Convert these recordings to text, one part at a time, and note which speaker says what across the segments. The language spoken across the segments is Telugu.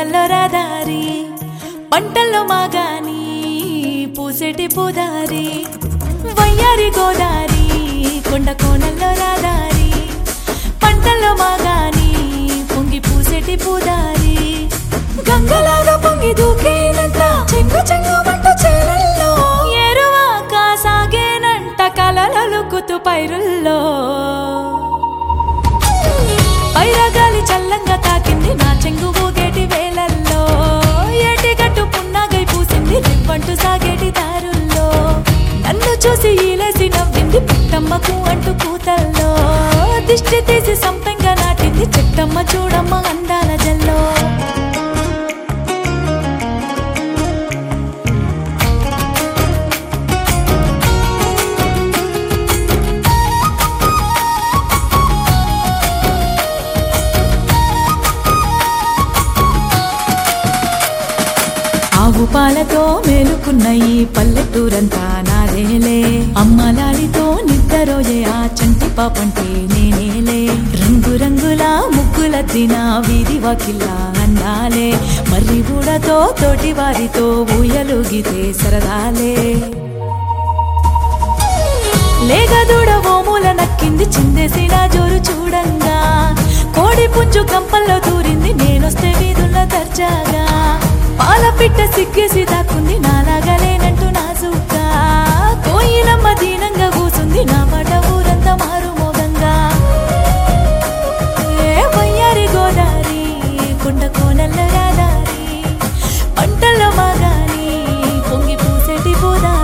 Speaker 1: కొండల్లో రాదారి పంటల్లో మాగాని పూసేటి పూదారి వయ్యారి గోదారి కొండ కోనల్లో రాదారి పంటల్లో మాగాని పొంగి పూసేటి పూదారి గంగలాగా పొంగి దూకేనంట చెంగు చెంగు మంట చేలల్లో ఎరువాక సాగేనంట కలలలుకుతూ పైరుల్లో పైరగాలి చల్లంగా తాకింది నా చెంగు ఊగేటి వేలల్లో ఏటిగట్టు పున్నాగై పూసింది రివ్వంటూ సాగేటి దారుల్లో నన్ను చూసి ఈలేసి నవ్వింది పుట్టమ్మకు అంటూ కూతల్లో దిష్టి తీసి సంపెంగా నాటింది చెట్టమ్మ చూడమ్మ అందాల జల్లో ఆవు పాలతో మేలుకున్న ఈ పల్లెటూరంతా నాదేలే అమ్మలాలితో నిద్రరోజే ఆ చంటి పాపంటే నేనేలే రంగురంగుల ముగ్గులద్దిన వీధి వాకిల్లా అందాలే మర్రి బూడతో తోటి వారితో ఊయలుగితే సరదాలే లేగదూడ ఓమూల నక్కింది చిందేసిన జోరు చూడంగా కోడి పుంజు కంపల్లో దూరింది నేనొస్తే వీధుల్లో దర్జాగా పాల పిట్ట సిగ్గేసి దాక్కుంది నాలాగా లేనంటూ నాజుగా కోయిలమ్మ దీనంగా కూసుంది నా మాట ఊరంతా మారుమోగంగా వయ్యారి గోదారి కొండ కోనల్లో రాదారి పంటల్లో మాగాని పొంగి పూసేటి పూదారి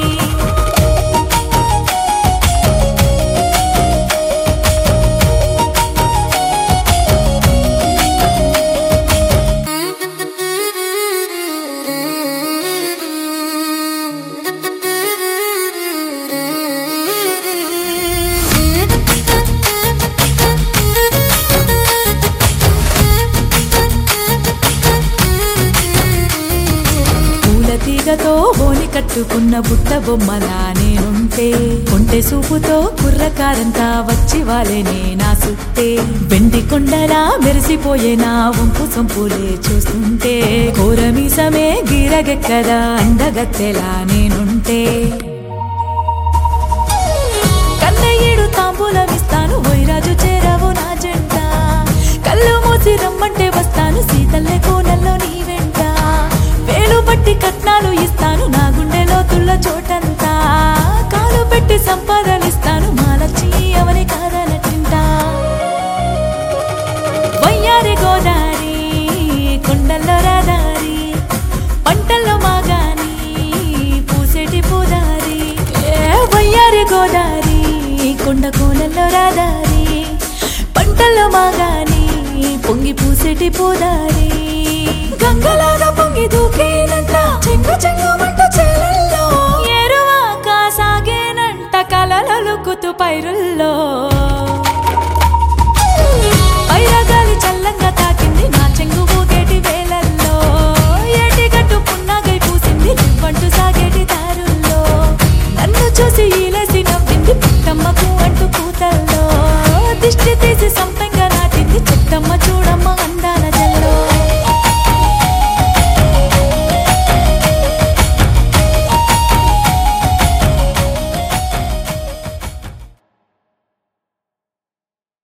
Speaker 1: తీగతో బోని కట్టుకున్న బుట్ట బొమ్మలా నేనుంటే కొంటె సూపుతో కుర్రకారంతా వచ్చి వాలేనే నా సుట్టే వెండి కొండలా మెరిసిపోయే నా వంపు సొంపులే చూస్తుంటే కోరమీసమే గిరగెక్కదా అందగత్తెలా నేనుంటే కన్నయ్యేడు తాంబూలమిస్తాను ఓయిరాజు చేరావు నా జంట కళ్ళు మూసి రమ్మంటే వస్తాను సీతల్లే కోనల్లో నీ వెంట వేలు బట్టి కట్నాలు ఇస్తాను నా గుండెలో తుల్ల చోటంతా కాలు పెట్టి సంపాదనిస్తాను మాలచ్చి అవని కాదనటింటా వయ్యారి గోదారి కొండల్లో రాదారి పంటల్లో మాగాని పూసేటి పూదారి వయ్యారి గోదారి కొండ కోనల్లో రాదారి పంటల్లో మాగాని పొంగి పూసేటి పూదారి గంగలాగా పొంగి దూకేనంట చెంగు చెంగు మంట చేలల్లో ఎరువాక సాగేనంట కలలలుకుతూ పైరుల్లో